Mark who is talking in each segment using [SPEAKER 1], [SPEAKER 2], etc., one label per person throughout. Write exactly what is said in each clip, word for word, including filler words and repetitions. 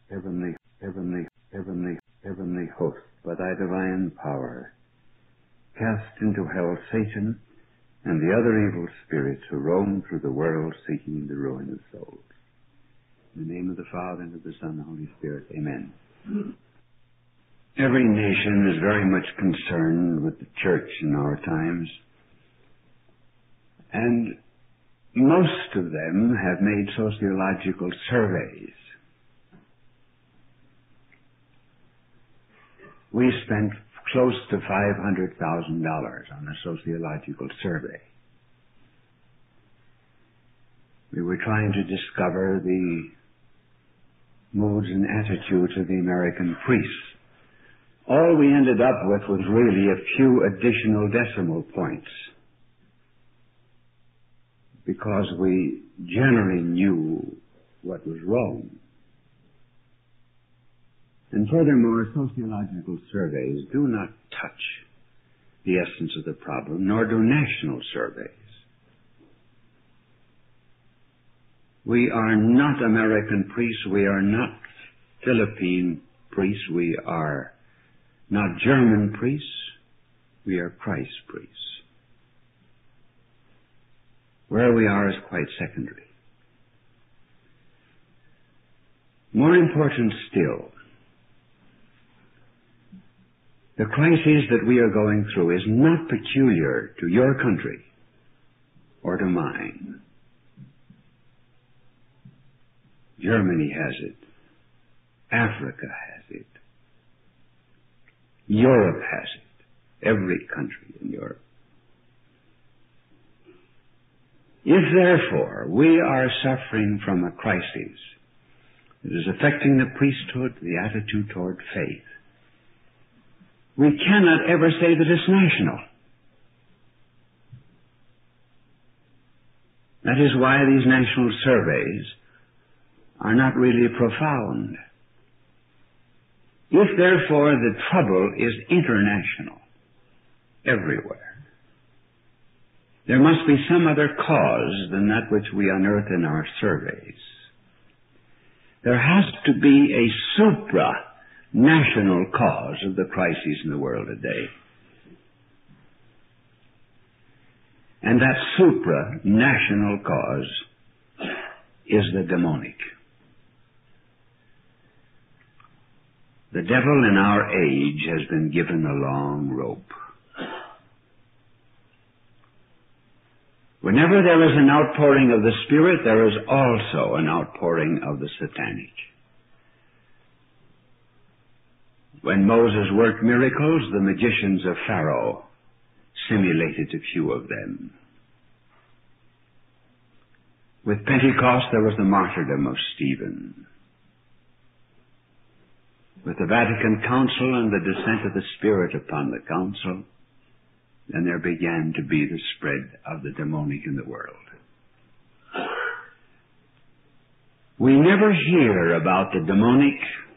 [SPEAKER 1] heavenly, heavenly, heavenly, heavenly host, by thy divine power, cast into hell Satan and the other evil spirits who roam through the world seeking the ruin of souls. In the name of the Father, and of the Son, and the Holy Spirit. Amen. Every nation is very much concerned with the church in our times, and most of them have made sociological surveys. We spent close to five hundred thousand dollars on a sociological survey. We were trying to discover the moods and attitudes of the American priests. All we ended up with was really a few additional decimal points, because we generally knew what was wrong. And furthermore, sociological surveys do not touch the essence of the problem, nor do national surveys. We are not American priests, we are not Philippine priests, we are not German priests, we are Christ priests. Where we are is quite secondary. More important still, the crisis that we are going through is not peculiar to your country or to mine. Germany has it. Africa has it. Europe has it. Every country in Europe. If therefore we are suffering from a crisis that is affecting the priesthood, the attitude toward faith, we cannot ever say that it's national. That is why these national surveys are not really profound. If therefore the trouble is international, everywhere, there must be some other cause than that which we unearth in our surveys. There has to be a supra-national cause of the crises in the world today. And that supra-national cause is the demonic. The devil in our age has been given a long rope. Whenever there is an outpouring of the Spirit, there is also an outpouring of the satanic. When Moses worked miracles, the magicians of Pharaoh simulated a few of them. With Pentecost, there was the martyrdom of Stephen. With the Vatican Council and the descent of the Spirit upon the Council, then there began to be the spread of the demonic in the world. We never hear about the demonic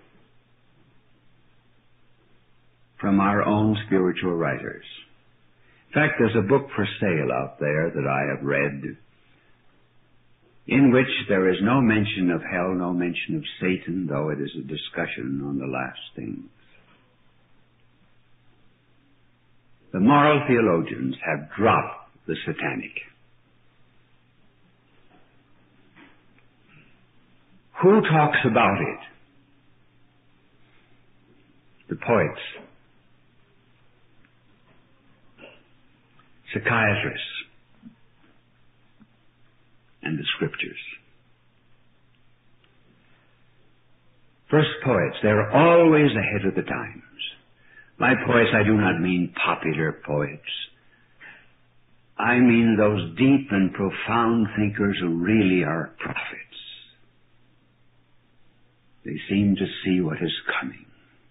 [SPEAKER 1] from our own spiritual writers. In fact, there's a book for sale out there that I have read, in which there is no mention of hell, no mention of Satan, though it is a discussion on the last things. The moral theologians have dropped the satanic. Who talks about it? The poets, psychiatrists, and the scriptures. First, poets, they're always ahead of the times. By poets, I do not mean popular poets. I mean those deep and profound thinkers who really are prophets. They seem to see what is coming.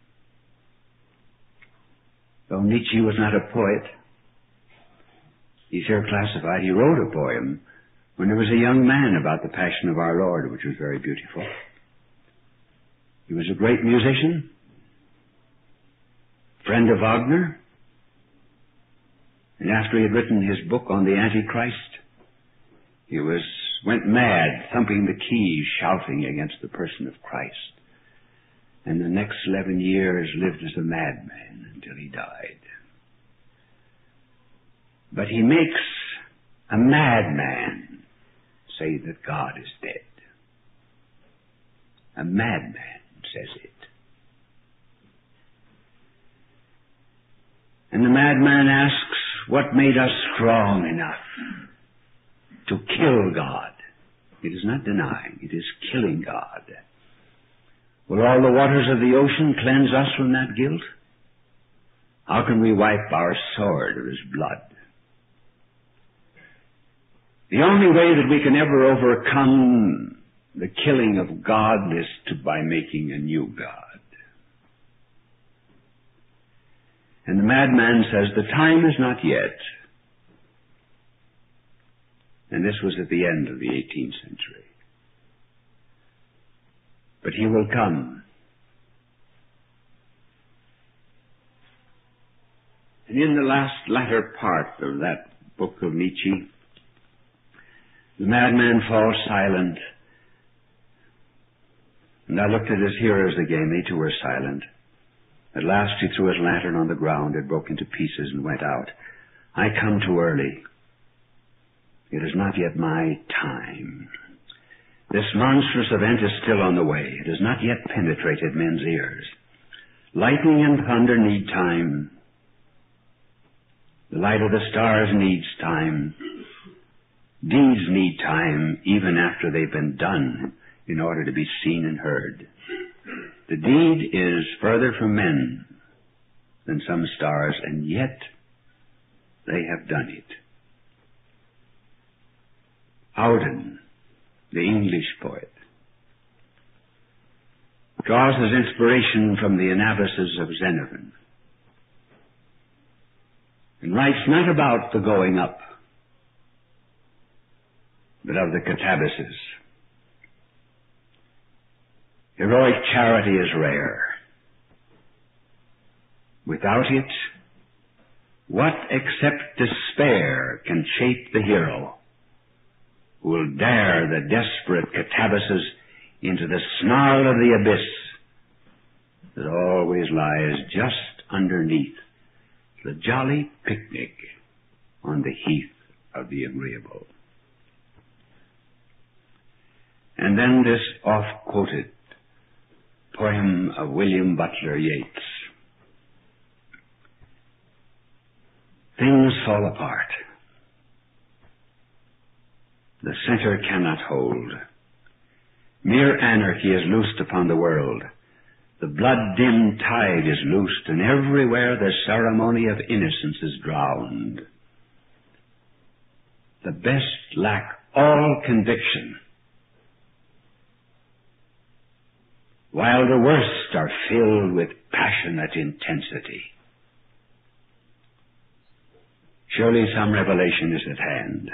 [SPEAKER 1] Though Nietzsche was not a poet, he's here classified. He wrote a poem when he was a young man about the Passion of our Lord, which was very beautiful. He was a great musician, friend of Wagner, and after he had written his book on the Antichrist, he was went mad, thumping the keys, shouting against the person of Christ. and the next eleven years lived as a madman until he died. But he makes a madman say that God is dead. A madman says it. And the madman asks, what made us strong enough to kill God? It is not denying, it is killing God. Will all the waters of the ocean cleanse us from that guilt? How can we wipe our sword of his blood? The only way that we can ever overcome the killing of God is to, by making a new God. And the madman says, the time is not yet. And this was at the end of the eighteenth century. But he will come. And in the last latter part of that book of Nietzsche, the madman falls silent. And I looked at his hearers again. They too were silent. At last he threw his lantern on the ground. It broke into pieces and went out. I come too early. It is not yet my time. This monstrous event is still on the way. It has not yet penetrated men's ears. Lightning and thunder need time. The light of the stars needs time. Deeds need time even after they've been done in order to be seen and heard. The deed is further from men than some stars, and yet they have done it. Auden, the English poet, draws his inspiration from the Anabasis of Xenophon and writes not about the going up, but of the catabasis. Heroic charity is rare. Without it, what except despair can shape the hero who will dare the desperate catabasis into the snarl of the abyss that always lies just underneath the jolly picnic on the heath of the agreeable? And then this oft-quoted poem of William Butler Yeats. Things fall apart. The center cannot hold. Mere anarchy is loosed upon the world. The blood-dimmed tide is loosed, and everywhere the ceremony of innocence is drowned. The best lack all conviction, while the worst are filled with passionate intensity. Surely some revelation is at hand.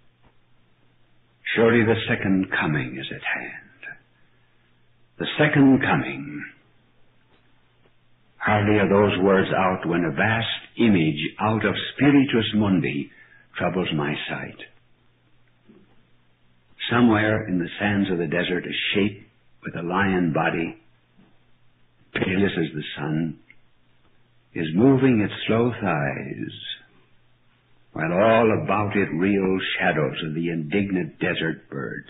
[SPEAKER 1] Surely the second coming is at hand. The second coming. Hardly are those words out when a vast image out of Spiritus Mundi troubles my sight. Somewhere in the sands of the desert, a shape with a lion body, pitiless as the sun, is moving its slow thighs, while all about it reel shadows of the indignant desert birds.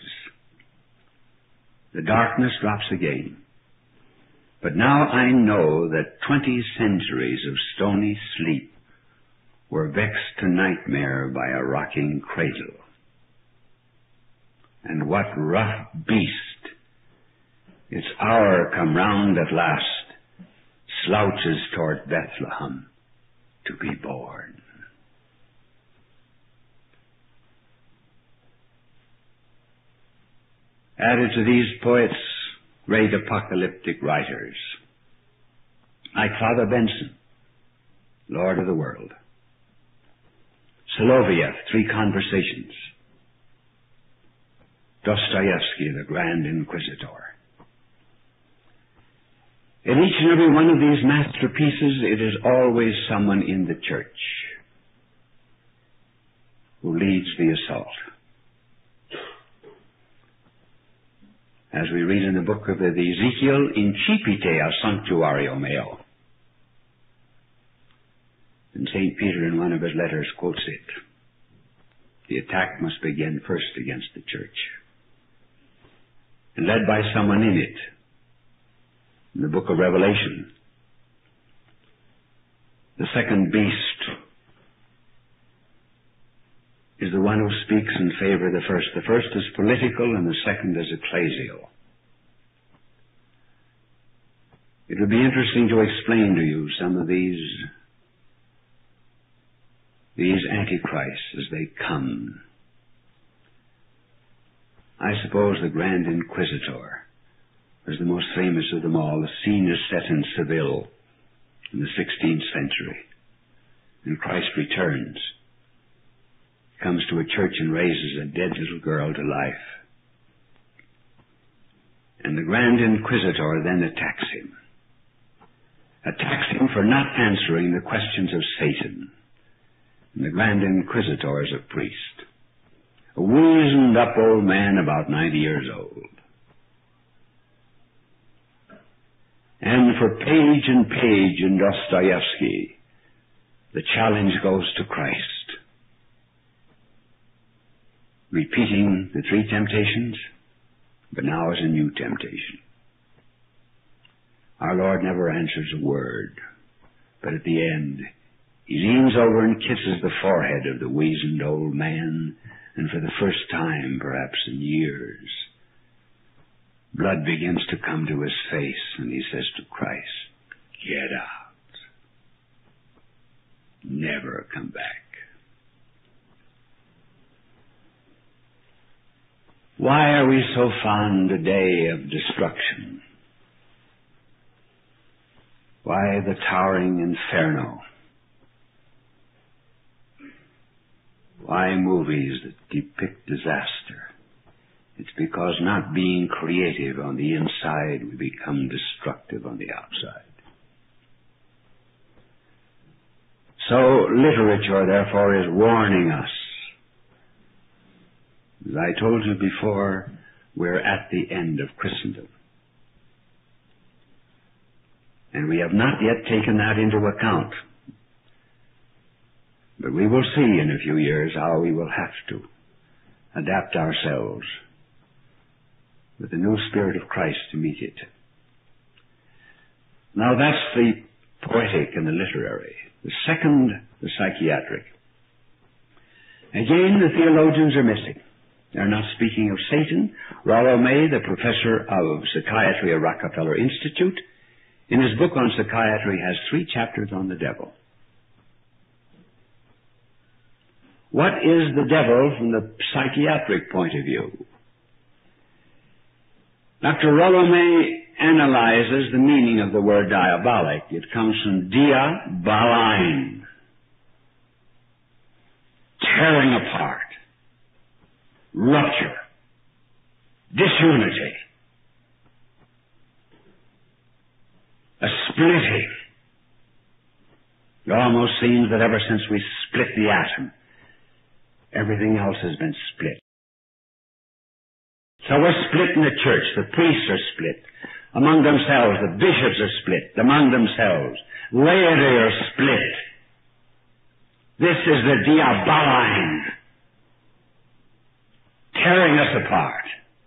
[SPEAKER 1] The darkness drops again, but now I know that twenty centuries of stony sleep were vexed to nightmare by a rocking cradle. And what rough beast, its hour come round at last, slouches toward Bethlehem to be born? Added to these poets, great apocalyptic writers, like Father Benson, Lord of the World, Soloviev, Three Conversations, Dostoevsky, the Grand Inquisitor. In each and every one of these masterpieces, it is always someone in the church who leads the assault. As we read in the book of Ezekiel, incipite a sanctuario meo. And Saint Peter in one of his letters quotes it. The attack must begin first against the church. And led by someone in it. In the book of Revelation, the second beast is the one who speaks in favor of the first. The first is political and the second is ecclesial. It would be interesting to explain to you some of these these antichrists as they come. I suppose the Grand Inquisitor was the most famous of them all. The scene is set in Seville in the sixteenth century. And Christ returns, comes to a church and raises a dead little girl to life. And the Grand Inquisitor then attacks him. Attacks him for not answering the questions of Satan. And the Grand Inquisitor is a priest. A wizened up old man about ninety years old. And for page and page in Dostoevsky, the challenge goes to Christ. Repeating the three temptations, but now is a new temptation. Our Lord never answers a word, but at the end, he leans over and kisses the forehead of the wizened old man, and for the first time, perhaps in years, blood begins to come to his face, and he says to Christ, "Get out. Never come back." Why are we so fond today of destruction? Why the towering inferno? Why movies that depict disaster? It's because not being creative on the inside, we become destructive on the outside. So literature, therefore, is warning us. As I told you before, we're at the end of Christendom. And we have not yet taken that into account. But we will see in a few years how we will have to adapt ourselves with the new Spirit of Christ to meet it. Now that's the poetic and the literary. The second, the psychiatric. Again, the theologians are missing. They're not speaking of Satan. Rollo May, the professor of psychiatry at Rockefeller Institute, in his book on psychiatry has three chapters on the devil. What is the devil from the psychiatric point of view? Doctor Rollo May analyzes the meaning of the word diabolic. It comes from dia balein, tearing apart, rupture, disunity, a splitting. It almost seems that ever since we split the atom, everything else has been split. So we're split in the church. The priests are split among themselves. The bishops are split among themselves. Laity are split. This is the dia balein, tearing us apart.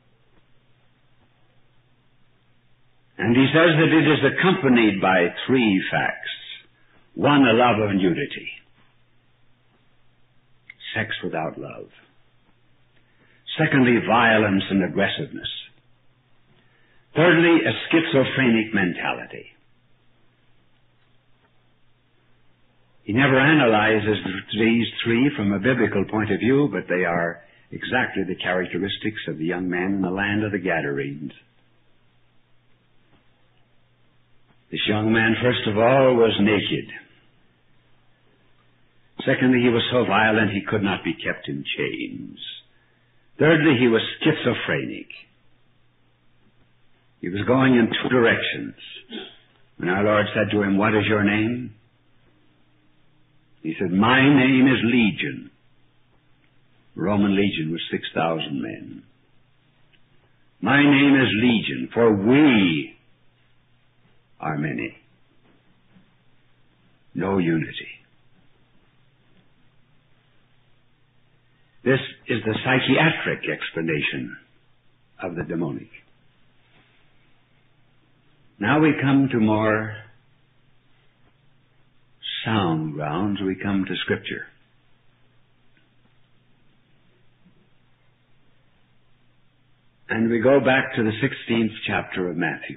[SPEAKER 1] And he says that it is accompanied by three facts. One, a love of nudity. Sex without love. Secondly, violence and aggressiveness. Thirdly, a schizophrenic mentality. He never analyzes these three from a biblical point of view, but they are exactly the characteristics of the young man in the land of the Gadarenes. This young man, first of all, was naked. Secondly, he was so violent he could not be kept in chains. Thirdly, he was schizophrenic. He was going in two directions. When our Lord said to him, "What is your name?" He said, "My name is Legion." Roman legion was six thousand men. My name is Legion, for we are many. No unity. This is the psychiatric explanation of the demonic. Now we come to more sound grounds. We come to Scripture. And we go back to the sixteenth chapter of Matthew.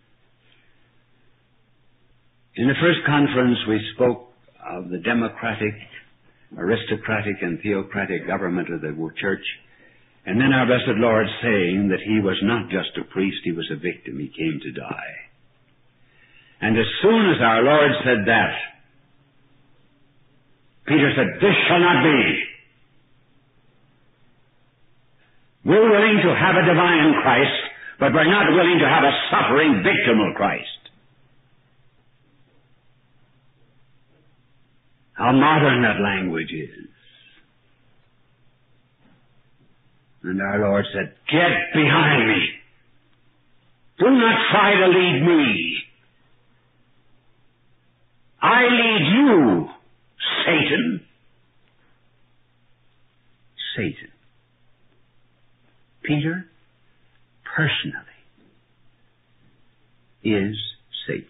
[SPEAKER 1] In the first conference we spoke of the democratic, aristocratic, and theocratic government of the church, and then our blessed Lord saying that he was not just a priest, he was a victim, he came to die. And as soon as our Lord said that, Peter said, "This shall not be. We're willing to have a divine Christ, but we're not willing to have a suffering, victimal Christ." How modern that language is. And our Lord said, "Get behind me. Do not try to lead me. I lead you, Satan." Satan. Peter, personally, is Satan.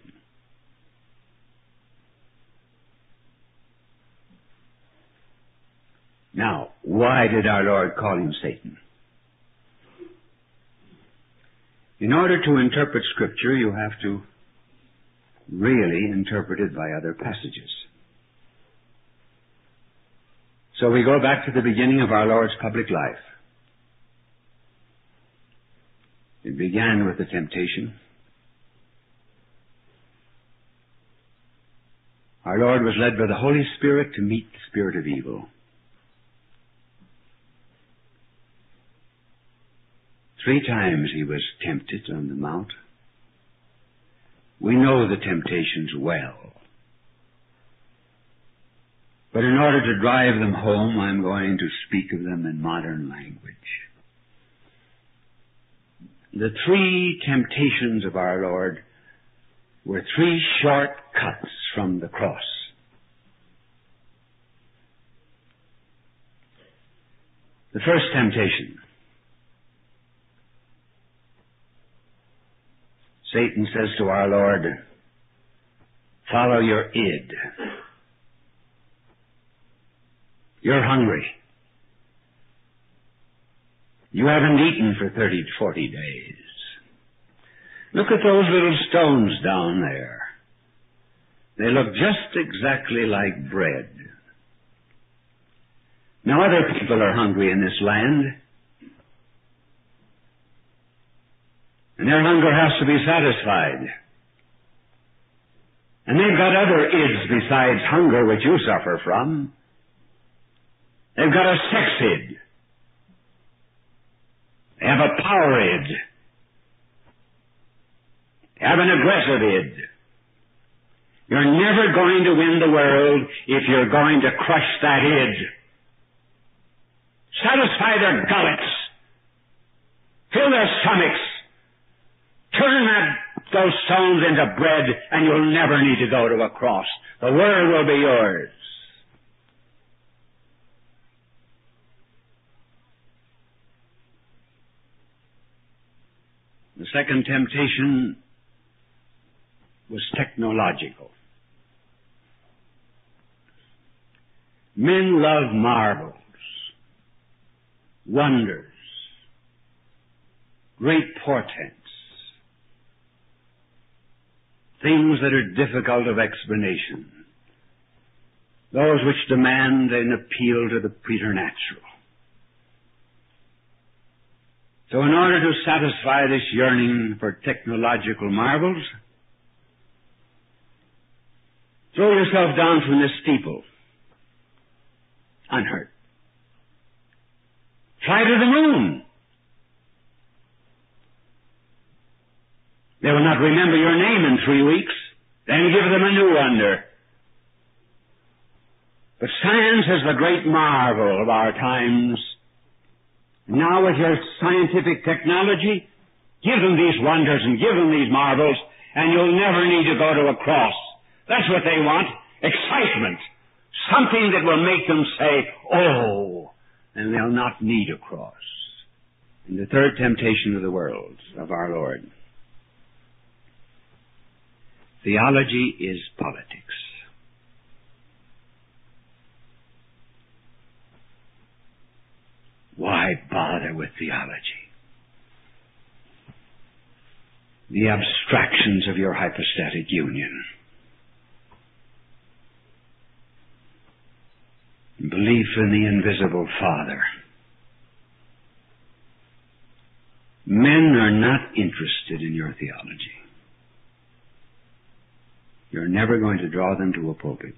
[SPEAKER 1] Now, why did our Lord call him Satan? In order to interpret Scripture, you have to really interpret it by other passages. So we go back to the beginning of our Lord's public life. It began with the temptation. Our Lord was led by the Holy Spirit to meet the spirit of evil. Three times he was tempted on the mount. We know the temptations well. But in order to drive them home, I'm going to speak of them in modern language. The three temptations of our Lord were three short cuts from the cross. The first temptation. Satan says to our Lord, "Follow your id. You're hungry. You haven't eaten for thirty to forty days. Look at those little stones down there. They look just exactly like bread. Now other people are hungry in this land, and their hunger has to be satisfied. And they've got other ids besides hunger, which you suffer from. They've got a sex id. They have a power id. They have an aggressive id. You're never going to win the world if you're going to crush that id. Satisfy their gullets. Fill their stomachs. Turn that, those stones into bread, and you'll never need to go to a cross. The world will be yours." The second temptation was technological. Men love marvels, wonders, great portents, things that are difficult of explanation, those which demand an appeal to the preternatural. So in order to satisfy this yearning for technological marvels, throw yourself down from this steeple, unhurt. Fly to the moon. They will not remember your name in three weeks. Then give them a new wonder. But science is the great marvel of our times. Now with your scientific technology, Give them these wonders and give them these marvels, and you'll never need to go to a cross. That's what they want. Excitement. Something that will make them say, oh, and they'll not need a cross. And the third temptation of the world, of our Lord. Theology is politics. Why bother with theology? The abstractions of your hypostatic union. Belief in the invisible Father. Men are not interested in your theology. You're never going to draw them to a pulpit.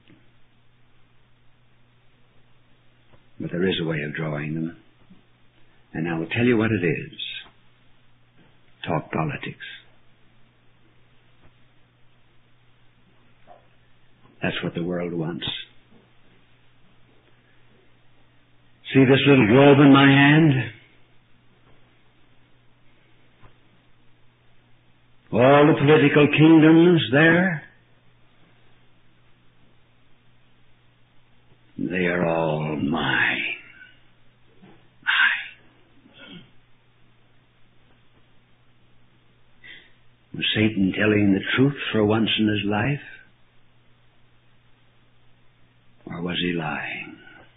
[SPEAKER 1] But there is a way of drawing them. And I will tell you what it is. Talk politics. That's what the world wants. See this little globe in my hand? All the political kingdoms there, they are all mine. Mine. Was Satan telling the truth for once in his life? Or was he lying?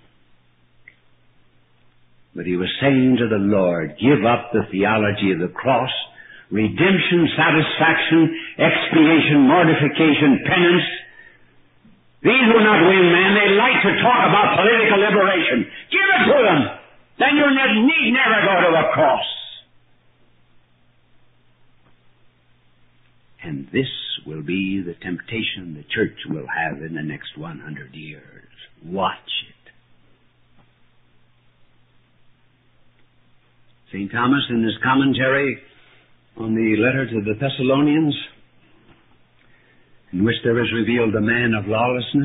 [SPEAKER 1] But he was saying to the Lord, give up the theology of the cross, redemption, satisfaction, expiation, mortification, penance. These will not win man. They like to talk about political liberation. Give it to them. Then you need never go to a cross. And this will be the temptation the church will have in the next one hundred years. Watch it. Saint Thomas, in his commentary on the letter to the Thessalonians, in which there is revealed the man of lawlessness,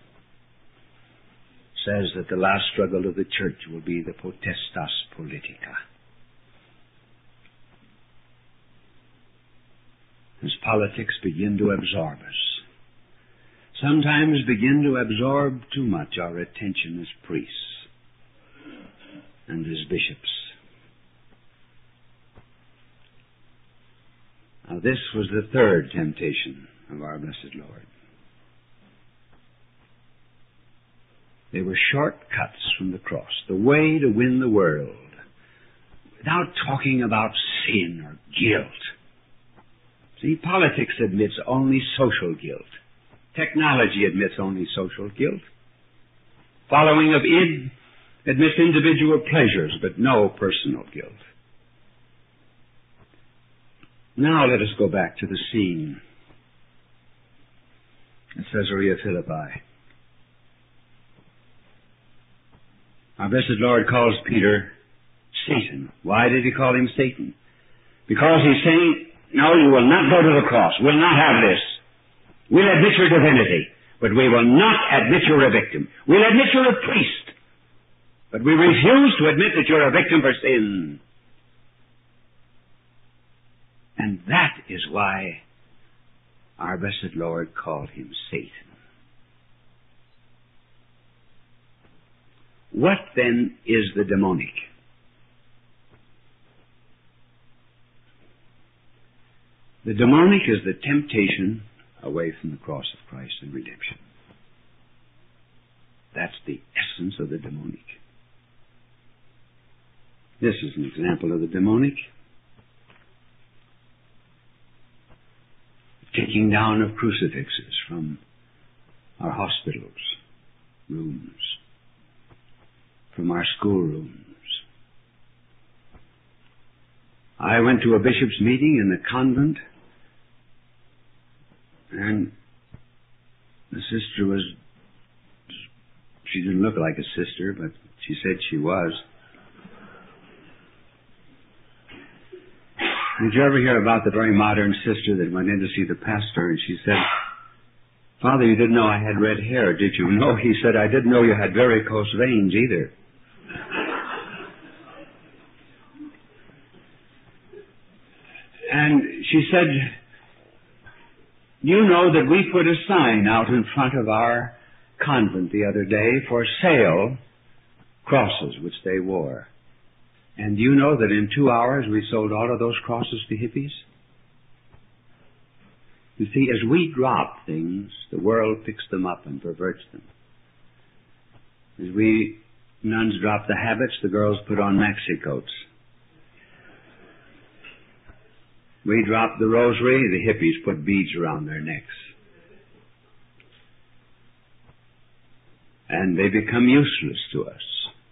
[SPEAKER 1] says that the last struggle of the church will be the potestas politica. As politics begin to absorb us, sometimes begin to absorb too much our attention as priests and as bishops. Now this was the third temptation of our blessed Lord. They were shortcuts from the cross, the way to win the world, without talking about sin or guilt. See, politics admits only social guilt. Technology admits only social guilt. Following of id admits individual pleasures, but no personal guilt. Now let us go back to the scene at Caesarea Philippi. Our blessed Lord calls Peter Satan. Why did he call him Satan? Because he's saying, no, you will not go to the cross. We'll not have this. We'll admit your divinity, but we will not admit you're a victim. We'll admit you're a priest, but we refuse to admit that you're a victim for sin. And that is why our blessed Lord called him Satan. What then is the demonic? The demonic is the temptation away from the cross of Christ and redemption. That's the essence of the demonic. This is an example of the demonic. Taking down of crucifixes from our hospitals, rooms, from our schoolrooms. I went to a bishop's meeting in the convent, and the sister was, she didn't look like a sister, but she said she was. Did you ever hear about the very modern sister that went in to see the pastor, and she said, Father, you didn't know I had red hair, did you? No, he said, I didn't know you had varicose veins either. she said, you know that we put a sign out in front of our convent the other day for sale, crosses which they wore. And do you know that in two hours we sold all of those crosses to hippies? You see, as we drop things, the world picks them up and perverts them. As we nuns drop the habits, the girls put on maxi coats. We drop the rosary, the hippies put beads around their necks. And they become useless to us.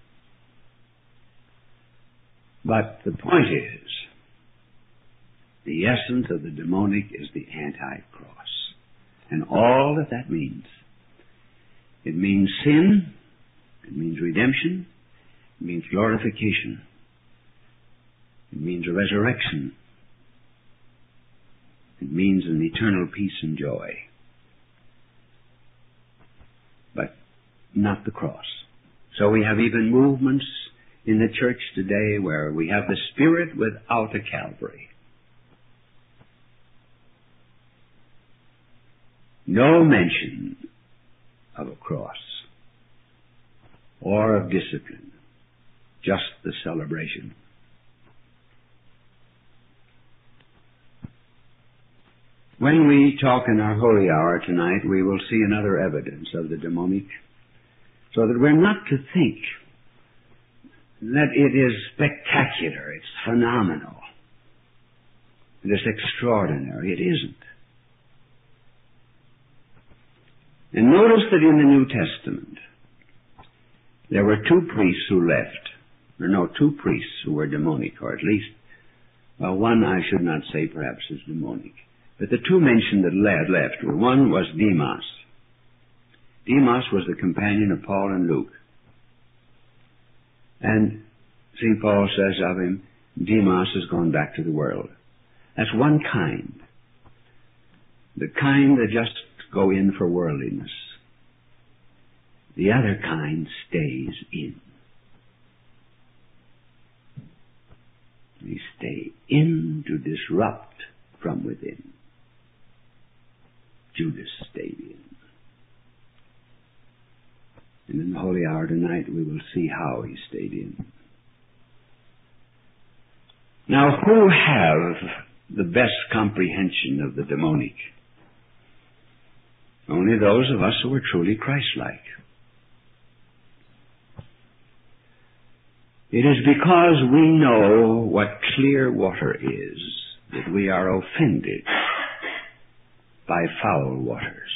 [SPEAKER 1] But the point is, the essence of the demonic is the Anticross. And all that that means. It means sin. It means redemption. It means glorification. It means a resurrection. It means an eternal peace and joy. But not the cross. So we have even movements in the church today where we have the Spirit without a Calvary. No mention of a cross or of discipline, just the celebration. When we talk in our holy hour tonight, we will see another evidence of the demonic, so that we're not to think that it is spectacular, it's phenomenal, it is extraordinary. It isn't. And notice that in the New Testament, there were two priests who left. Or no, two priests who were demonic, or at least, well, one I should not say perhaps is demonic. But the two mentioned that led left were, one was Demas. Demas was the companion of Paul and Luke. And Saint Paul says of him, Demas has gone back to the world. That's one kind. The kind that just go in for worldliness. The other kind stays in. They stay in to disrupt from within. Judas stayed in. And in the holy hour tonight we will see how he stayed in. Now, who have the best comprehension of the demonic? Only those of us who are truly Christ-like. It is because we know what clear water is that we are offended by foul waters.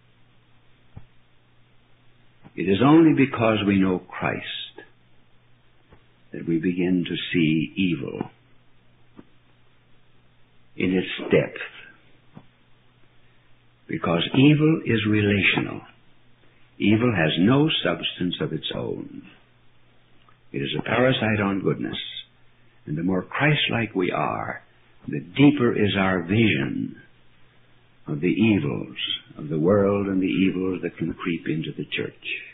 [SPEAKER 1] It is only because we know Christ that we begin to see evil in its depth. Because evil is relational. Evil has no substance of its own. It is a parasite on goodness. And the more Christ-like we are, the deeper is our vision of the evils of the world and the evils that can creep into the church.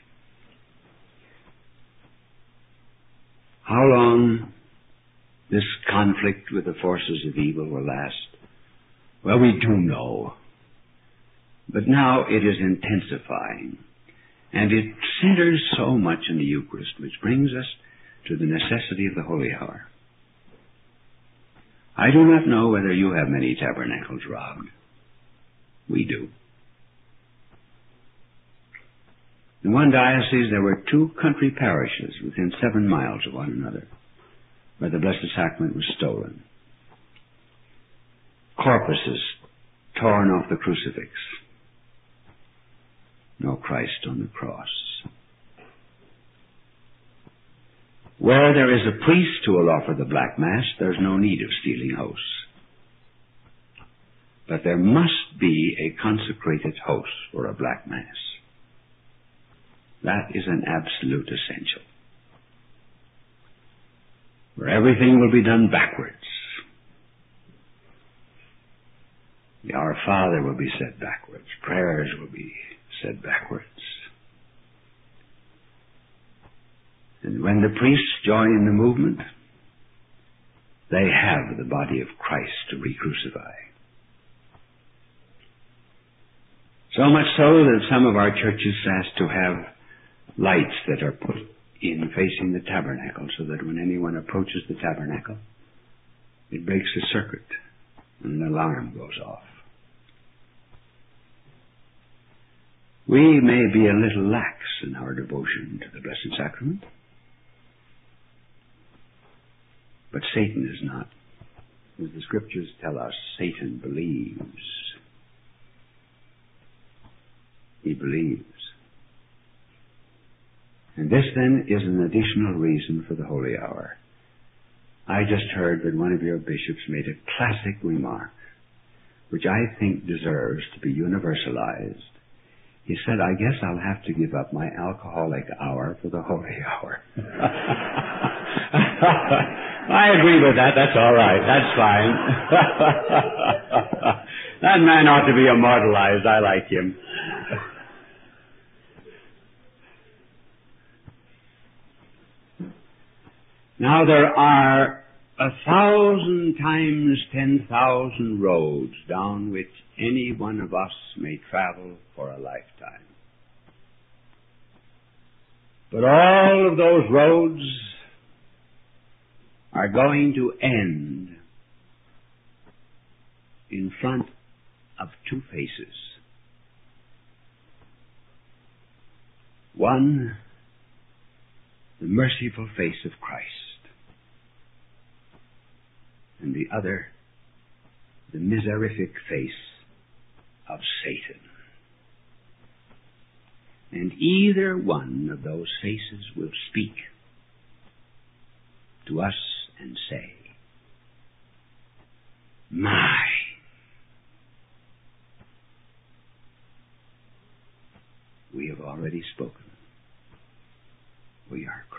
[SPEAKER 1] How long this conflict with the forces of evil will last? Well, we do know. But now it is intensifying, and it centers so much in the Eucharist, which brings us to the necessity of the holy hour. I do not know whether you have many tabernacles robbed. We do. In one diocese there were two country parishes within seven miles of one another, where the Blessed Sacrament was stolen. Corpses torn off the crucifix. No Christ on the cross. Where there is a priest who will offer the black mass, there's no need of stealing hosts. But there must be a consecrated host for a black mass. That is an absolute essential. Where everything will be done backwards. The Our Father will be said backwards. Prayers will be said backwards. And when the priests join in the movement, They have the body of Christ to re-crucify. So much so that some of our churches ask to have lights that are put in facing the tabernacle so that when anyone approaches the tabernacle, it breaks the circuit and an alarm goes off. We may be a little lax in our devotion to the Blessed Sacrament, but Satan is not. As the Scriptures tell us, Satan believes. He believes. And this then is an additional reason for the Holy Hour. I just heard that one of your bishops made a classic remark, which I think deserves to be universalized. He said, I guess I'll have to give up my alcoholic hour for the Holy Hour. I agree with that. That's all right. That's fine. That man ought to be immortalized. I like him. Now there are a thousand times ten thousand roads down which any one of us may travel for a lifetime. But all of those roads are going to end in front of two faces. One, the merciful face of Christ, and the other, the miserific face of Satan. And either one of those faces will speak to us and say, my, we have already spoken. We are